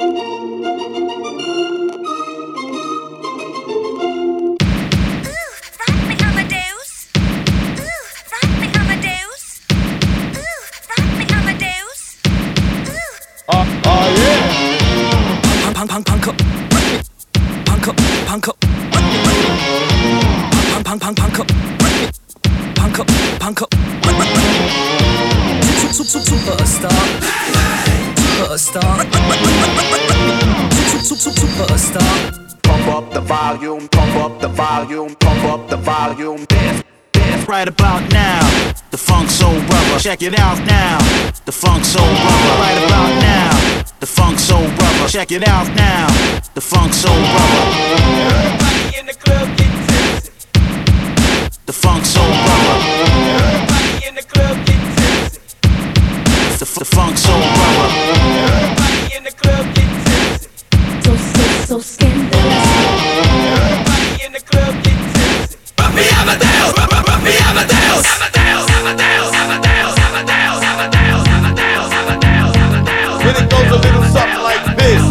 Pump up the volume, pump up the volume, pump up the volume. Dance right about now. The Funk Soul Brother, check it out now. The Funk Soul Brother, right about now. The Funk Soul Brother, check it out now. The Funk Soul Brother. Everybody in the club get tipsy. The Funk Soul Brother. Everybody in the club get tipsy. The Funk Soul Brother. Everybody in the club get tipsy. So scandalous. Everybody in the club get tipsy. Buffy Amadeus, Buffy Amadeus, Amadeus, Amadeus, Amadeus, Amadeus, Amadeus, Amadeus, Amadeus, Amadeus. Then it goes a little something like this.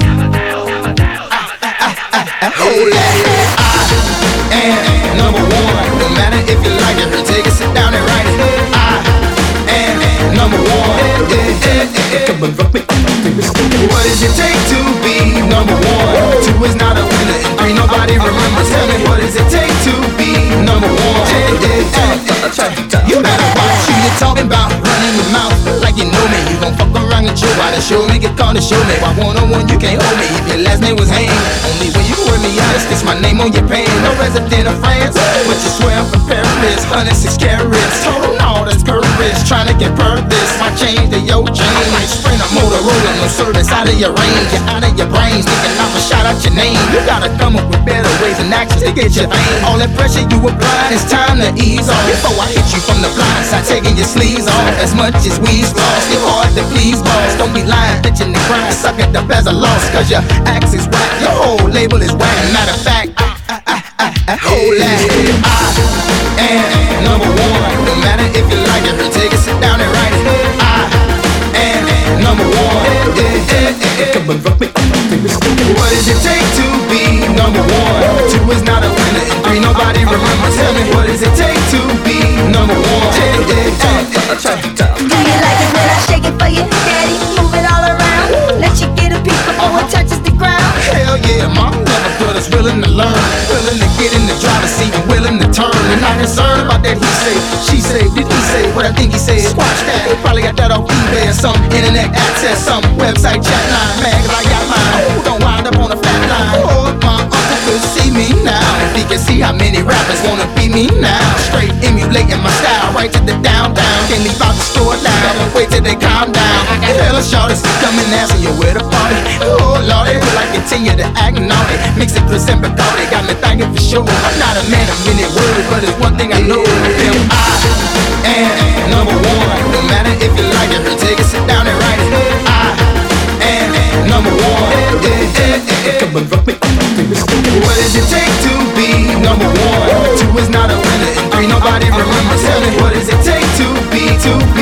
Hold that. I am number one. No matter if you like it or take it, sit down and write it. I am number one. Come on, rock me. What does it take to be number one? Two is not a winner, and three nobody remembers. Tell me, what does it take to be number one? You better watch who you're talking about. Running your mouth like you know me. You gon' fuck around and chill while the show me get called to show me. Why one-on-one you can't hold me if your last name was Haynes? Only when you heard me out, it's my name on your pen. No resident of France, but you swear I'm from Paris. 106 carats, total no, that's courage. Trying to get purpose, my change to your change. Sprint a Motorola, no service out of your range. You're out of your brains, thinking I'ma shout out your name. You gotta come up with better ways and actions to get your fame. All that pressure you apply, it's time to ease off. Before I hit you from the blind side, taking your sleeves off. As much as we's lost, it's hard to please boss. Don't be lying, bitching and crying, suck it up as a loss. Cause your axe is whack, your whole label is whack. Matter of fact, hold that. I am number one. No matter if you like it or take it, sit down and write it. I am number one. Come on, rock me. What does it take to be number one? Two is not a winner, and three nobody remembers. Tell me, what does it take to be number one? Do you like it when I shake it for you, daddy? Move it all around. Let you get a piece before it touches the ground. Hell yeah, mom never put us willing to learn, willing to get in the driver's seat and willing to turn. And not concerned about that he say, she say, did he say what I think he said? Squash that, he probably got that off eBay or some internet access, some website chat line. Man, cause I got mine, who don't wind up on a fat line? Oh, my uncle could see me now, if he can see how many rappers wanna be me now. Straight emulating my style, right to the down. Can't leave out the store now, wait till they calm down. I got hella shorties coming asking you where the party. Oh lordy, will I continue to act naughty? Mix it with some Bacardi, got me thinking for sure. I'm not a man of many words, but it's one thing I know. I am number one. No matter if you like it or take it, sit down and write it. I am number one. Come on, rock me. What does it take to be number one? Two is not a winner, and three nobody remembers. Tell me, what does it take to be